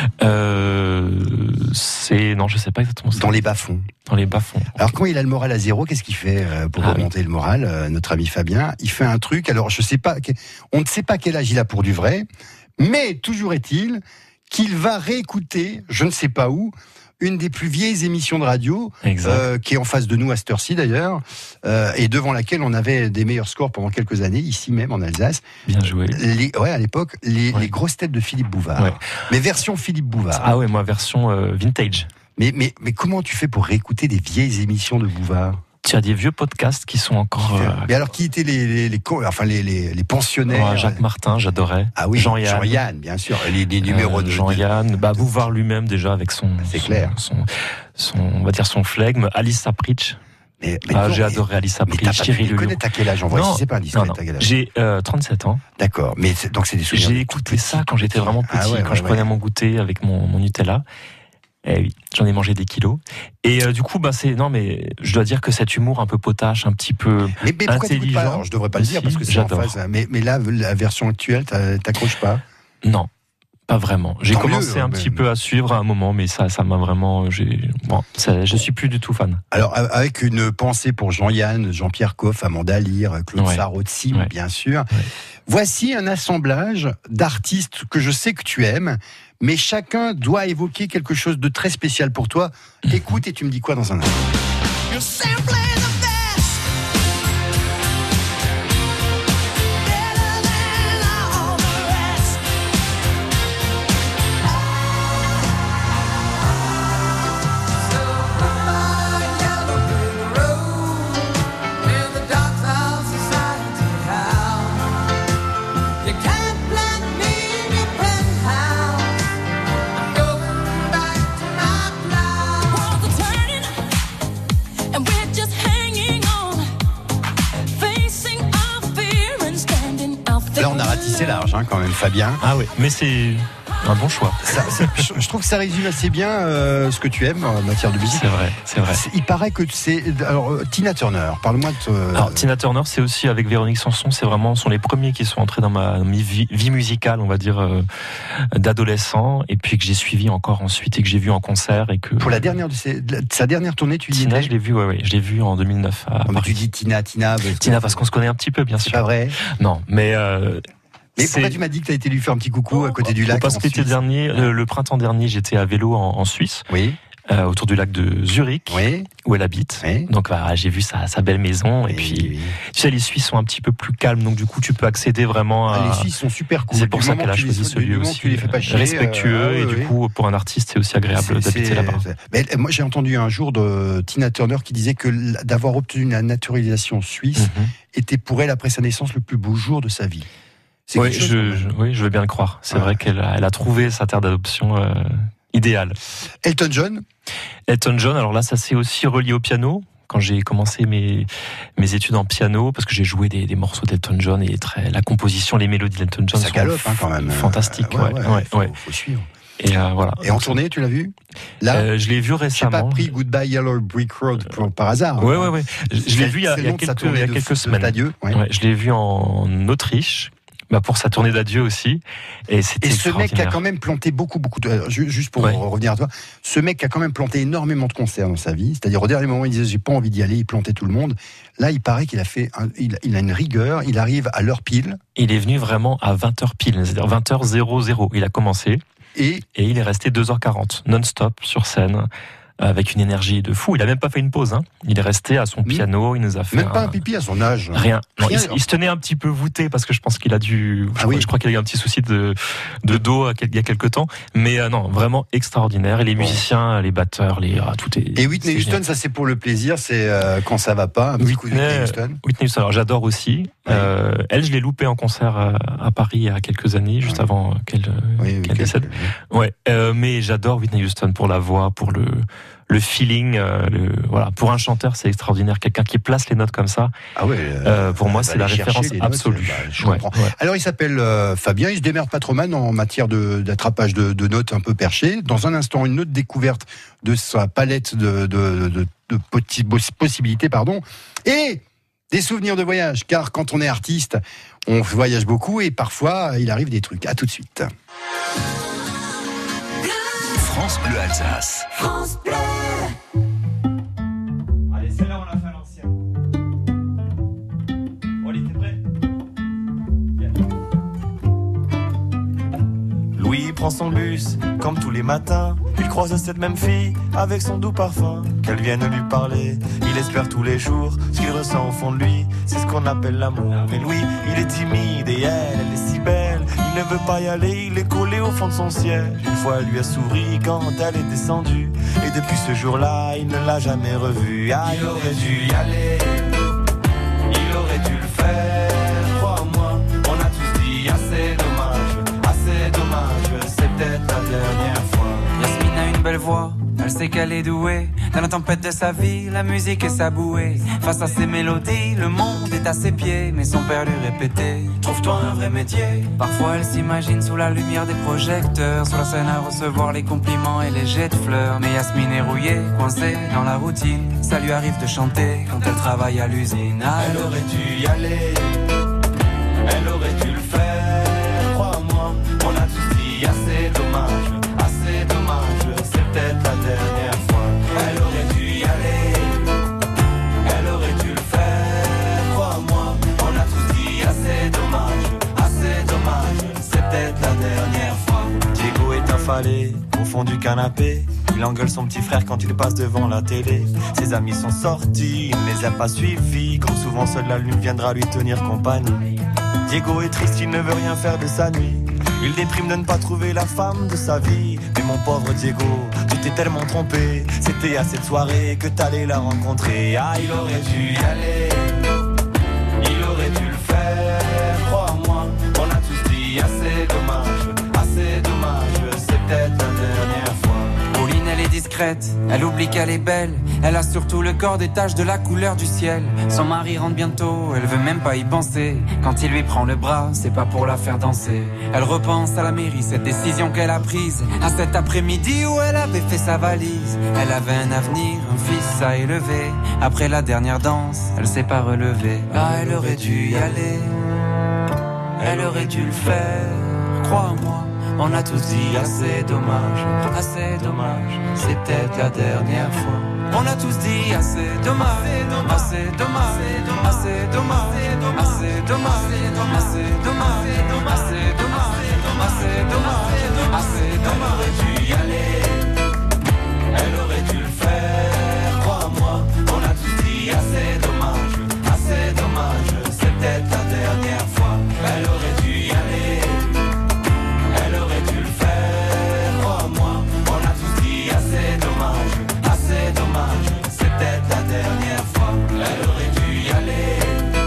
euh, C'est. Non, je sais pas exactement. Dans les bas-fonds. Dans les bas-fonds. Alors, quand il a le moral à zéro, qu'est-ce qu'il fait pour ah, remonter oui. le moral, euh, notre ami Fabien? Il fait un truc, alors je sais pas, on ne sait pas quel âge il a pour du vrai, mais toujours est-il qu'il va réécouter, je ne sais pas où, une des plus vieilles émissions de radio, euh, qui est en face de nous à cette heure-ci d'ailleurs, euh, et devant laquelle on avait des meilleurs scores pendant quelques années, ici même en Alsace. Bien joué. Les, ouais, à l'époque, les, ouais. les grosses têtes de Philippe Bouvard. Ouais. Mais version Philippe Bouvard. Ah ouais, moi version euh, vintage. Mais, mais, mais comment tu fais pour réécouter des vieilles émissions de Bouvard? Tu as des vieux podcasts qui sont encore. Euh... Mais alors, qui étaient les, les, les, enfin, les, les, les pensionnaires? Ouais, Jacques Martin, j'adorais. Ah oui, Jean-Yann. Jean-Yann, bien sûr. Les, les numéros euh, de. Jean-Yann, bah, Bouvard lui-même, déjà, avec son. C'est clair. Son, son, on va dire son flegme. Alice Sapritch. Mais, mais ah, non, j'ai adoré Alice Sapritch. Thierry Lelio. Tu connais à quel âge? On voit si c'est pas indiscret. J'ai euh, trente-sept ans. D'accord. Mais donc, c'est des souvenirs. J'ai écouté ça quand j'étais vraiment petit, ah ouais, quand ouais, je ouais. prenais mon goûter avec mon, mon Nutella. Eh oui, j'en ai mangé des kilos. Et euh, du coup, bah c'est non, mais je dois dire que cet humour un peu potache, un petit peu mais, mais pourquoi intelligent. Pas, alors, je devrais pas le dire parce que c'est en phase. Mais, mais là, la version actuelle, t'accroches pas? Non, pas vraiment. J'ai Tant commencé mieux, un mais... petit peu à suivre à un moment, mais ça, ça m'a vraiment. J'ai, bon, ça, je suis plus du tout fan. Alors, avec une pensée pour Jean-Yann, Jean-Pierre Coff, Amanda Lear, Claude ouais. Sarraute, ouais. bien sûr. Ouais. Voici un assemblage d'artistes que je sais que tu aimes. Mais chacun doit évoquer quelque chose de très spécial pour toi. Écoute et tu me dis quoi dans un instant. Là, on a ratissé large, hein, quand même, Fabien. Ah oui, mais c'est. Un bon choix. Ça, ça, je, je trouve que ça résume assez bien euh, ce que tu aimes en matière de musique. C'est vrai, c'est vrai. C'est, il paraît que c'est... Alors, euh, Tina Turner, parle-moi de... Euh, alors, Tina Turner, c'est aussi avec Véronique Sanson, c'est vraiment, sont les premiers qui sont entrés dans ma, dans ma vie, vie musicale, on va dire, euh, d'adolescent, et puis que j'ai suivi encore ensuite, et que j'ai vu en concert, et que... Pour la dernière de, ses, de sa dernière tournée, tu y Tina, étais? je l'ai vu, ouais, ouais, je l'ai vu en deux mille neuf à oh, Paris. Tu dis Tina, Tina... Bah, Tina, parce qu'on se connaît un petit peu, bien sûr. C'est pas vrai? Non, mais... Euh, Mais pourquoi tu m'as dit que tu as été lui faire un petit coucou à côté du lac? Parce que l'été dernier, le, le printemps dernier, j'étais à vélo en, en Suisse. Oui. Euh, autour du lac de Zurich, oui. où elle habite. Oui. Donc bah, j'ai vu sa, sa belle maison. Et, et puis, oui. tu sais, les Suisses sont un petit peu plus calmes, donc du coup, tu peux accéder vraiment à... Ah, les Suisses sont super cool. C'est pour du ça qu'elle a choisi celui aussi. Tu les fais pas chier, respectueux, euh, et oui, du coup, oui. pour un artiste, c'est aussi agréable c'est, d'habiter c'est, là-bas. C'est... Mais, moi, j'ai entendu un jour de Tina Turner qui disait que d'avoir obtenu la naturalisation suisse mm-hmm. était pour elle, après sa naissance, le plus beau jour de sa vie. C'est oui, chose, je, je, oui, je veux bien le croire. C'est ah. vrai qu'elle a, elle a trouvé sa terre d'adoption euh, idéale. Elton John Elton John, alors là, ça s'est aussi relié au piano. Quand j'ai commencé mes, mes études en piano, parce que j'ai joué des, des morceaux d'Elton John et très, la composition, les mélodies d'Elton John ça sont galope, hein, quand même. fantastiques. Euh, ouais, ouais, ouais, faut, ouais. faut suivre. Et euh, voilà. Et en tournée, tu l'as vu? Là, euh, je l'ai vu récemment. J'ai pas pris Goodbye Yellow Brick Road pour, par hasard. Ouais, hein. ouais, ouais. Je, je l'ai vu il y a, il y a quelques, il y a quelques de, semaines. De ouais. Ouais, je l'ai vu en Autriche. Bah pour sa tournée d'adieu aussi. Et, c'était et ce mec a quand même planté beaucoup, beaucoup de... Juste pour ouais. revenir à toi, ce mec a quand même planté énormément de concerts dans sa vie. C'est-à-dire, au dernier moment, il disait, j'ai pas envie d'y aller, il plantait tout le monde. Là, il paraît qu'il a fait... Un, il, il a une rigueur, il arrive à l'heure pile. Il est venu vraiment à vingt heures pile, c'est-à-dire vingt heures zéro zéro. Il a commencé. Et, et il est resté deux heures quarante, non-stop, sur scène. Avec une énergie de fou. Il a même pas fait une pause, hein. Il est resté à son piano, il nous a fait. Même un... pas un pipi à son âge. Rien. Non, Rien. Il, il se tenait un petit peu voûté parce que je pense qu'il a dû. Ah je, oui. je crois qu'il a eu un petit souci de, de dos il y a quelques temps. Mais euh, non, vraiment extraordinaire. Et les musiciens, les batteurs, les. Ah, tout est. Et Whitney Houston, ça c'est pour le plaisir, c'est euh, quand ça va pas, un petit Whitney, coup de Whitney Houston. Whitney Houston, alors j'adore aussi. Ouais. Euh, elle, je l'ai loupée en concert à, à Paris il y a quelques années, juste ouais. avant qu'elle, oui, qu'elle décède. Oui. Ouais. Euh, mais j'adore Whitney Houston pour la voix, pour le. Le feeling, euh, le, voilà, pour un chanteur, c'est extraordinaire. Quelqu'un qui place les notes comme ça. Ah ouais. Euh, pour moi, c'est la référence absolue. Bah, je ouais, ouais. Alors, il s'appelle euh, Fabien. Il se démerde pas trop mal en matière de, d'attrapage de, de notes un peu perchées. Dans un instant, une autre découverte de sa palette de, de, de, de, de possibilités, pardon. Et des souvenirs de voyage. Car quand on est artiste, on voyage beaucoup et parfois, il arrive des trucs. À tout de suite. France Bleu Alsace. France Bleu. Allez, celle-là, on l'a fait à l'ancien. Oli, t'es prêt? Viens. Louis prend son bus, comme tous les matins. Il croise cette même fille, avec son doux parfum. Qu'elle vienne lui parler, il espère tous les jours. Ce qu'il ressent au fond de lui, c'est ce qu'on appelle l'amour. Mais Louis, il est timide et elle, elle est si belle. Il ne veut pas y aller, il est collé au fond de son siège. Une fois, elle lui a souri quand elle est descendue. Et depuis ce jour-là, il ne l'a jamais revue. Ah, il aurait dû y aller, il aurait dû le faire. Crois-moi, on a tous dit assez dommage, assez dommage. C'est peut-être la dernière fois. Yasmine a une belle voix, elle sait qu'elle est douée. Dans la tempête de sa vie, la musique est sa bouée. Face à ses mélodies, le monde est à ses pieds. Mais son père lui répétait, trouve-toi un vrai métier. Parfois elle s'imagine sous la lumière des projecteurs, sur la scène à recevoir les compliments et les jets de fleurs. Mais Yasmine est rouillée, coincée dans la routine. Ça lui arrive de chanter quand elle travaille à l'usine. Ah, elle aurait dû y aller, elle aurait dû le faire. Crois-moi, on a tous dit assez dommage, assez dommage. C'est peut-être la dernière fois. Elle aurait dû y aller, elle aurait dû le faire. Crois-moi, on a tous dit assez dommage, assez dommage. C'est peut-être la dernière fois. Diego est affalé au fond du canapé. Il engueule son petit frère quand il passe devant la télé. Ses amis sont sortis, il ne les a pas suivis. Comme souvent, seule la lune viendra lui tenir compagnie. Diego est triste, il ne veut rien faire de sa nuit. Il déprime de ne pas trouver la femme de sa vie. Mais mon pauvre Diego, tu t'es tellement trompé. C'était à cette soirée que t'allais la rencontrer. Ah, il aurait dû y aller, il aurait dû le faire. Crois-moi, on a tous dit assez dommage, assez dommage. C'est peut-être la dernière fois. Pauline, elle est discrète, secrète. Elle oublie qu'elle est belle. Elle a surtout le corps des taches de la couleur du ciel. Son mari rentre bientôt, elle veut même pas y penser. Quand il lui prend le bras, c'est pas pour la faire danser. Elle repense à la mairie, cette décision qu'elle a prise. À cet après-midi où elle avait fait sa valise. Elle avait un avenir, un fils à élever. Après la dernière danse, elle s'est pas relevée. Là, elle aurait dû y aller. Elle aurait dû le faire, crois-moi. On a tous dit assez dommage, assez dommage. C'est peut-être la dernière fois. On a tous dit assez dommage, assez dommage, assez dommage, assez dommage, assez dommage, assez dommage, assez dommage, assez dommage. Elle aurait dû y aller, elle aurait dû le faire, crois-moi. On a tous dit assez dommage, assez dommage. C'est peut-être la dernière fois. Elle aurait dû y aller, elle aurait dû le faire, crois-moi. On a tous dit assez dommage, assez dommage. C'est peut-être la dernière fois. Elle aurait dû y aller,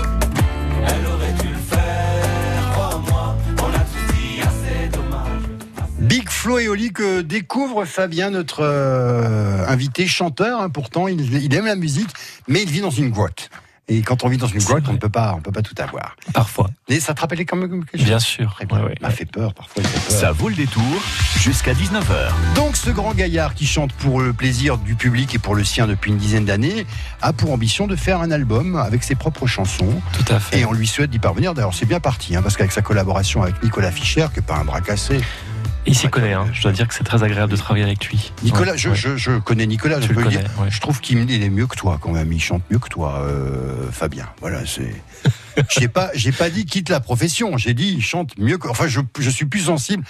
elle aurait dû le faire, crois-moi. On a tous dit assez dommage. Big Flo et Oli que découvre Fabien, notre euh, invité chanteur. Hein, pourtant, il, il aime la musique, mais il vit dans une grotte. Et quand on vit dans une grotte, on ne peut pas, on peut pas tout avoir. Parfois. Et ça te rappelait quand même quelque chose ? Bien sûr. Très bien. Ouais, ouais. M'a fait peur, parfois. Il fait peur. Ça vaut le détour jusqu'à dix-neuf heures. Donc, ce grand gaillard qui chante pour le plaisir du public et pour le sien depuis une dizaine d'années a pour ambition de faire un album avec ses propres chansons. Tout à fait. Et on lui souhaite d'y parvenir. D'ailleurs, c'est bien parti, hein, parce qu'avec sa collaboration avec Nicolas Fischer, qui n'est pas un bras cassé. Il s'y connaît, hein. Je dois dire que c'est très agréable de travailler avec lui. Nicolas, ouais, je, ouais. Je, je connais Nicolas, Tu je peux le le dire. connais, ouais. Je trouve qu'il il est mieux que toi quand même. Il chante mieux que toi, euh, Fabien. Voilà, c'est. j'ai pas, j'ai pas dit quitte la profession. J'ai dit il chante mieux que. Enfin, je, je suis plus sensible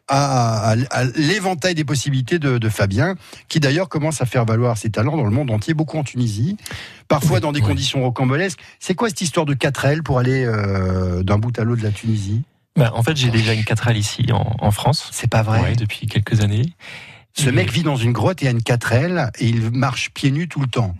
à, à, à l'éventail des possibilités de, de Fabien, qui d'ailleurs commence à faire valoir ses talents dans le monde entier, beaucoup en Tunisie, parfois dans des ouais. conditions rocambolesques. C'est quoi cette histoire de quatre L pour aller euh, d'un bout à l'autre de la Tunisie? Bah, en fait, j'ai déjà une quatre L ici en, en France. C'est pas vrai. Ouais, depuis quelques années. Ce et... mec vit dans une grotte et a une quatre L et il marche pieds nus tout le temps.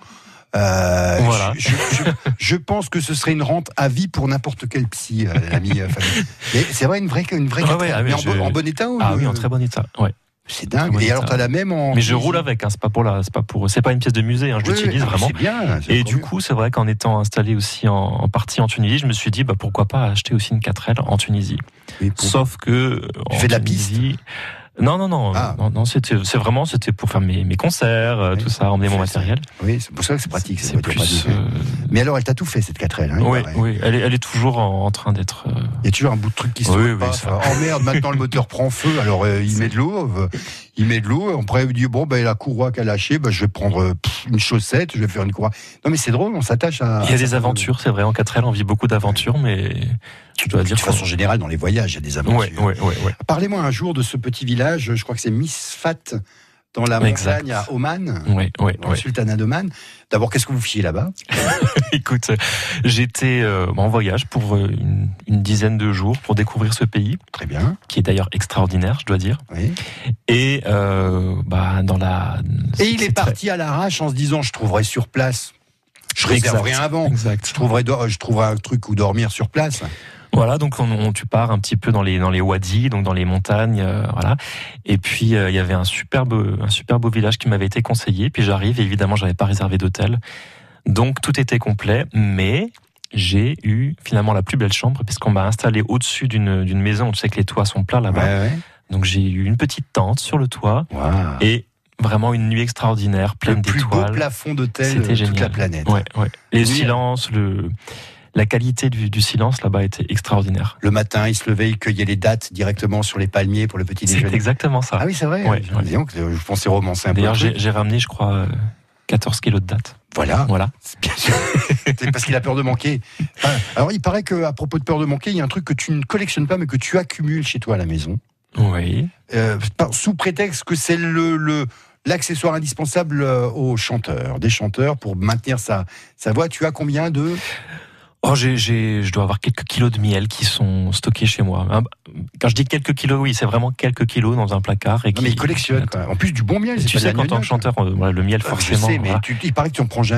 Euh, voilà. je, je, je, je pense que ce serait une rente à vie pour n'importe quel psy, euh, l'ami euh, Fabien. Mais c'est vrai, une vraie, une vraie ah ouais, ah, mais en, je... bon, en bon état ou Ah oui, en très bon état. Ouais. C'est dingue. Et alors, t'as la même en. Mais je roule avec. Hein, c'est pas pour la. C'est pas pour. C'est pas une pièce de musée. Hein, je oui, l'utilise oui, vraiment. C'est bien. C'est et du coup, c'est vrai qu'en étant installé aussi en, en partie en Tunisie, je me suis dit, bah pourquoi pas acheter aussi une quatre L en Tunisie. Pour... Sauf que. Tu fais de la piste. Non, non, non, ah. non, non, c'était, c'est vraiment, c'était pour faire mes, mes concerts, oui. tout ça, emmener mon matériel. Oui, c'est pour ça que c'est pratique. C'est, c'est plus. Euh... Mais alors, elle t'a tout fait cette quatre L. Hein, oui, oui, elle est, elle est toujours en, en train d'être. Euh... Il y a toujours un bout de truc qui se oui, oui, passe. Ça... Oh merde, maintenant le moteur prend feu. Alors euh, il met de l'eau, euh, il met de l'eau. Après il dit bon ben la courroie qu'a lâché, ben je vais prendre euh, pff, une chaussette, je vais faire une courroie. Non mais c'est drôle, on s'attache à. Il y a des aventures, c'est vrai. En quatre L, on vit beaucoup d'aventures, mais. Tu dois dire de façon générale dans les voyages, il y a des aventures. Ouais, ouais, ouais, ouais. Parlez-moi un jour de ce petit village, je crois que c'est Misfat dans la exact. montagne à Oman, ouais, ouais, dans le ouais. sultanat d'Oman. D'abord, qu'est-ce que vous faisiez là-bas? Écoute, j'étais euh, en voyage pour une, une dizaine de jours pour découvrir ce pays. Très bien. Qui est d'ailleurs extraordinaire, je dois dire. Oui. Et euh, bah dans la. Et il est parti très... à l'arrache en se disant je trouverai sur place. Je réserve rien avant. Exact. Je trouverai, je trouverai un truc où dormir sur place. Voilà, donc on, on, tu pars un petit peu dans les dans les wadis, donc dans les montagnes, euh, voilà. Et puis il euh, y avait un superbe un super beau village qui m'avait été conseillé. Puis j'arrive, et évidemment, j'avais pas réservé d'hôtel, donc tout était complet. Mais j'ai eu finalement la plus belle chambre puisqu'on m'a installé au-dessus d'une d'une maison. Tu sais que les toits sont plats là-bas. Ouais, ouais. Donc j'ai eu une petite tente sur le toit. Wow. Et vraiment une nuit extraordinaire, pleine d'étoiles. Le plus beau plafond d'hôtel C'était de génial. toute la planète. Ouais, ouais. Et le silence, le La qualité du, du silence là-bas était extraordinaire. Le matin, il se levait, il cueillait les dattes directement sur les palmiers pour le petit déjeuner. C'est exactement ça. Ah oui, c'est vrai. Ouais, je, ouais. Donc, je pensais romancer un peu. D'ailleurs, j'ai, j'ai ramené, je crois, quatorze kilos de dattes. Voilà. Voilà. C'est bien sûr. C'est parce qu'il a peur de manquer. Alors, il paraît qu'à propos de peur de manquer, il y a un truc que tu ne collectionnes pas, mais que tu accumules chez toi à la maison. Oui. Euh, sous prétexte que c'est le... le l'accessoire indispensable aux chanteurs, des chanteurs pour maintenir sa, sa voix. Tu as combien de... Oh, j'ai, j'ai, je dois avoir quelques kilos de miel qui sont stockés chez moi. Quand je dis quelques kilos, oui, c'est vraiment quelques kilos dans un placard. Et non, qui, mais il collectionne, quoi. En plus du bon miel. C'est tu pas sais, qu'en tant que chanteur, euh, le miel, euh, forcément. Je sais, mais voilà. tu, il paraît que tu n'en prends jamais.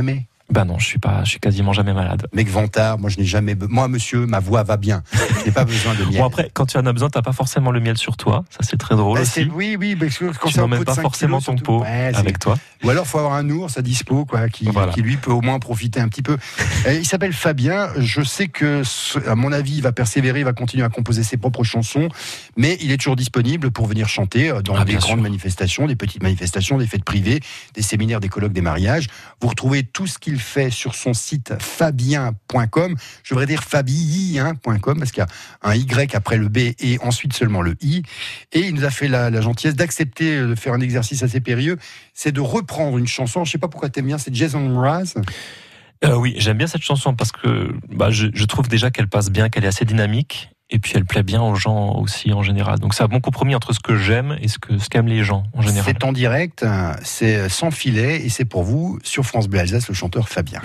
Bah non, je suis pas, je suis quasiment jamais malade. Mec vantard, moi je n'ai jamais, be- moi monsieur, ma voix va bien. Je n'ai pas besoin de miel. Bon après, quand tu en as besoin, t'as pas forcément le miel sur toi. Ça c'est très drôle Bah, aussi. c'est- oui, oui, parce que quand Tu c'est un n'emmènes pot de pas cinq forcément kilos, ton surtout. pot Ouais, c'est- avec toi. Ou alors faut avoir un ours à dispo, quoi, qui, Voilà. qui lui peut au moins profiter un petit peu. Euh, il s'appelle Fabien. Je sais que, ce- à mon avis, il va persévérer, il va continuer à composer ses propres chansons, mais il est toujours disponible pour venir chanter euh, dans Ah, des bien grandes sûr. manifestations, des petites manifestations, des fêtes privées, des séminaires, des colloques, des mariages. Vous retrouvez tout ce qu'il fait sur son site fabien point com. Je devrais dire fabien point com parce qu'il y a un Y après le B et ensuite seulement le I. Et il nous a fait la, la gentillesse d'accepter de faire un exercice assez périlleux, c'est de reprendre une chanson. Je sais pas pourquoi t'aimes bien, c'est Jason Mraz. Euh, oui, j'aime bien cette chanson parce que bah, je, je trouve déjà qu'elle passe bien, qu'elle est assez dynamique. Et puis elle plaît bien aux gens aussi en général. Donc c'est un bon compromis entre ce que j'aime et ce que ce qu'aiment les gens en général. C'est en direct, c'est sans filet et c'est pour vous sur France Bleu Alsace, le chanteur Fabien.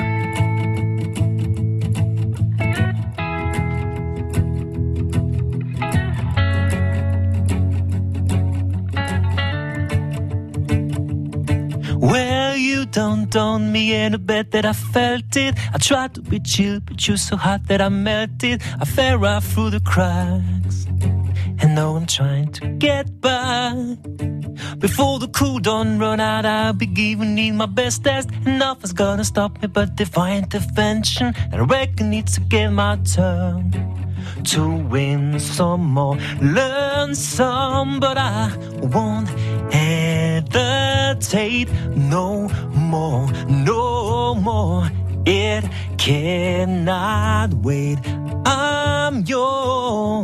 Well, you don't own me in a bed that I felt it. I tried to be chill, but you're so hot that I melted. I fell right through the cracks. And now I'm trying to get back. Before the cool dawn run out, I'll be giving it my best test. And nothing's gonna stop me but divine intervention. And I reckon it's again my turn to win some more, learn some, but I won't hesitate no more, no more. It cannot wait. I'm yours.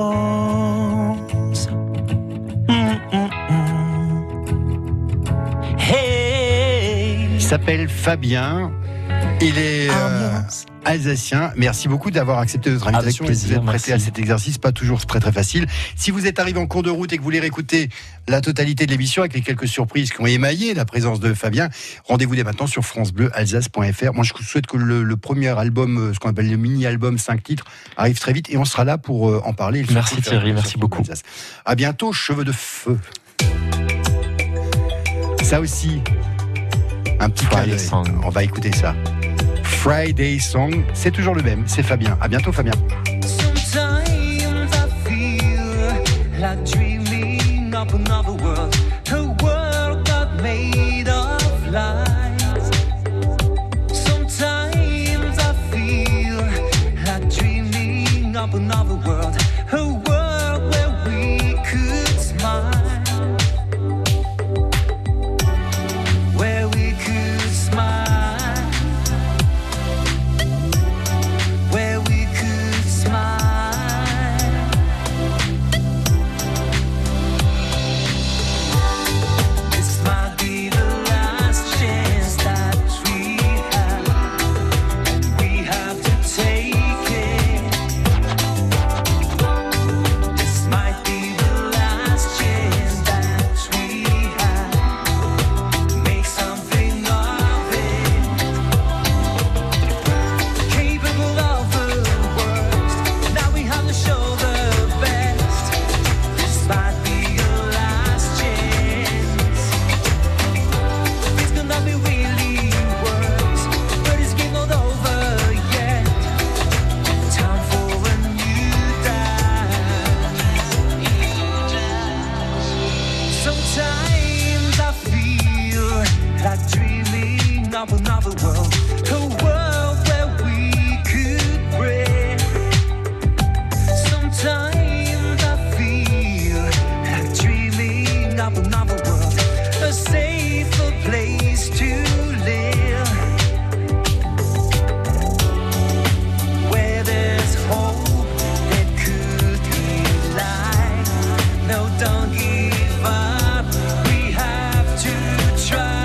Mm-mm-mm. Hey. Il s'appelle Fabien. Il est euh, alsacien. Merci beaucoup d'avoir accepté notre invitation. Avec plaisir, et de vous êtes prêté merci. à cet exercice, pas toujours très très facile. Si vous êtes arrivé en cours de route et que vous voulez réécouter la totalité de l'émission avec les quelques surprises qui ont émaillé la présence de Fabien, rendez-vous dès maintenant sur francebleu alsace point f r. Moi, je souhaite que le, le premier album, ce qu'on appelle le mini-album cinq titres, arrive très vite et on sera là pour euh, en parler. Et Merci surtout Thierry, faire- merci sur beaucoup. Alsace. À bientôt, cheveux de feu. Ça aussi, un petit Friday clin d'œil. Song. On va écouter ça. Friday Song, c'est toujours le même, c'est Fabien. À bientôt Fabien. Sometimes I feel like dreaming up another world, a world not made of lies. Sometimes I feel like dreaming up another world, a world where we could smile, where we could smile. Where we could smile. This might be the last chance that we have, and we have to take it. This might be the last chance that we have. Make something of it. Capable of the worst. Now we have to show the best. This might be your last chance. It's gonna be really worse, but it's game not over yet. Time for a new dance. Sometimes I feel like dreaming of another world, a world where we could break. Sometimes I feel like dreaming of another world, a safer place to live, where there's hope that could be light. No, don't give up. We have to try.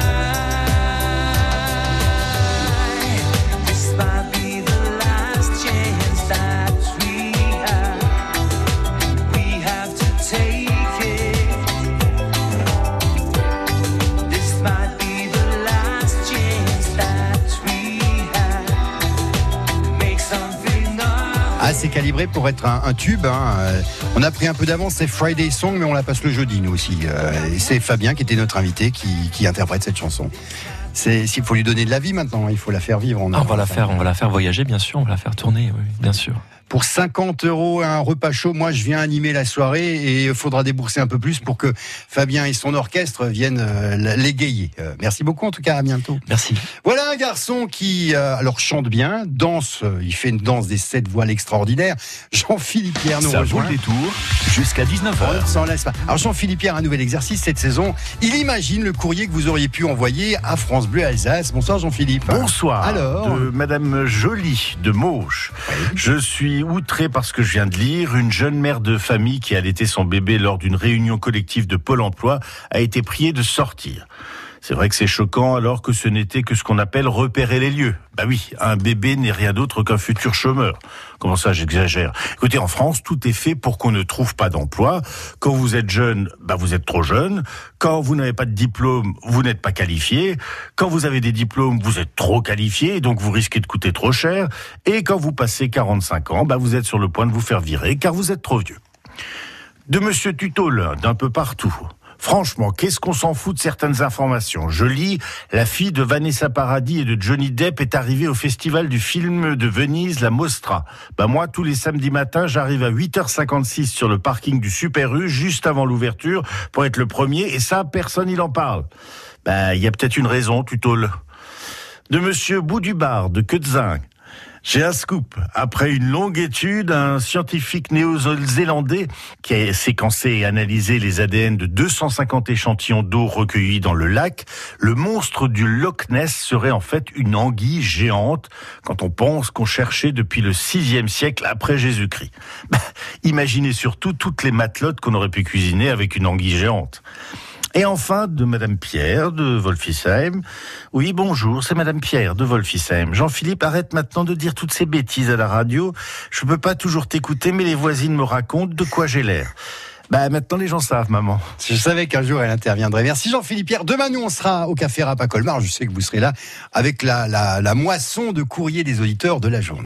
This might be the last chance that we have. We have to take it. This might be the last chance that we have. Make something of Ah, c'est calibré pour être un, un tube. Hein. Euh, On a pris un peu d'avance, c'est Friday Song, mais on la passe le jeudi, nous aussi. Euh, et c'est Fabien qui était notre invité qui, qui interprète cette chanson. C'est, s'il faut lui donner de la vie maintenant, il faut la faire vivre. On, ah, on va la faire, on va la faire voyager, bien sûr, on va la faire tourner, oui, bien sûr. Pour cinquante euros, un repas chaud, moi je viens animer la soirée et il faudra débourser un peu plus pour que Fabien et son orchestre viennent euh, l'égayer. Euh, merci beaucoup en tout cas, à bientôt. Merci. Voilà un garçon qui euh, alors chante bien, danse, euh, il fait une danse des sept voiles extraordinaire. Jean-Philippe Pierre nous Ça rejoint. vaut le détour jusqu'à dix-neuf heures. On ne s'en laisse pas. Alors Jean-Philippe Pierre, un nouvel exercice cette saison. Il imagine le courrier que vous auriez pu envoyer à France Bleu Alsace. Bonsoir Jean-Philippe. Bonsoir. Alors, de Madame Joly de Mauche. Oui. Je suis outré parce que je viens de lire, une jeune mère de famille qui allaitait son bébé lors d'une réunion collective de Pôle emploi a été priée de sortir. C'est vrai que c'est choquant alors que ce n'était que ce qu'on appelle repérer les lieux. Bah oui, un bébé n'est rien d'autre qu'un futur chômeur. Comment ça, j'exagère? Écoutez, en France, tout est fait pour qu'on ne trouve pas d'emploi. Quand vous êtes jeune, bah vous êtes trop jeune. Quand vous n'avez pas de diplôme, vous n'êtes pas qualifié. Quand vous avez des diplômes, vous êtes trop qualifié, donc vous risquez de coûter trop cher. Et quand vous passez quarante-cinq ans, bah vous êtes sur le point de vous faire virer, car vous êtes trop vieux. De Monsieur Tutol, d'un peu partout. Franchement, qu'est-ce qu'on s'en fout de certaines informations? Je lis, la fille de Vanessa Paradis et de Johnny Depp est arrivée au festival du film de Venise, la Mostra. Bah moi, tous les samedis matins, j'arrive à huit heures cinquante-six sur le parking du Super U, juste avant l'ouverture, pour être le premier, et ça, personne il en parle. Bah, il y a peut-être une raison, Tutol. De Monsieur Boudubar, de Quetzing. J'ai un scoop. Après une longue étude, un scientifique néo-zélandais qui a séquencé et analysé les A D N de deux cent cinquante échantillons d'eau recueillis dans le lac, le monstre du Loch Ness serait en fait une anguille géante quand on pense qu'on cherchait depuis le sixième siècle après Jésus-Christ. Bah, imaginez surtout toutes les matelotes qu'on aurait pu cuisiner avec une anguille géante. Et enfin, de Madame Pierre de Wolfisheim. Oui, bonjour, c'est Madame Pierre de Wolfisheim. Jean-Philippe, arrête maintenant de dire toutes ces bêtises à la radio. Je peux pas toujours t'écouter, mais les voisines me racontent de quoi j'ai l'air. Bah, maintenant les gens savent, maman. Je savais qu'un jour elle interviendrait. Merci Jean-Philippe Pierre. Demain, nous, on sera au Café Rap à Colmar. Je sais que vous serez là avec la, la, la moisson de courrier des auditeurs de la journée.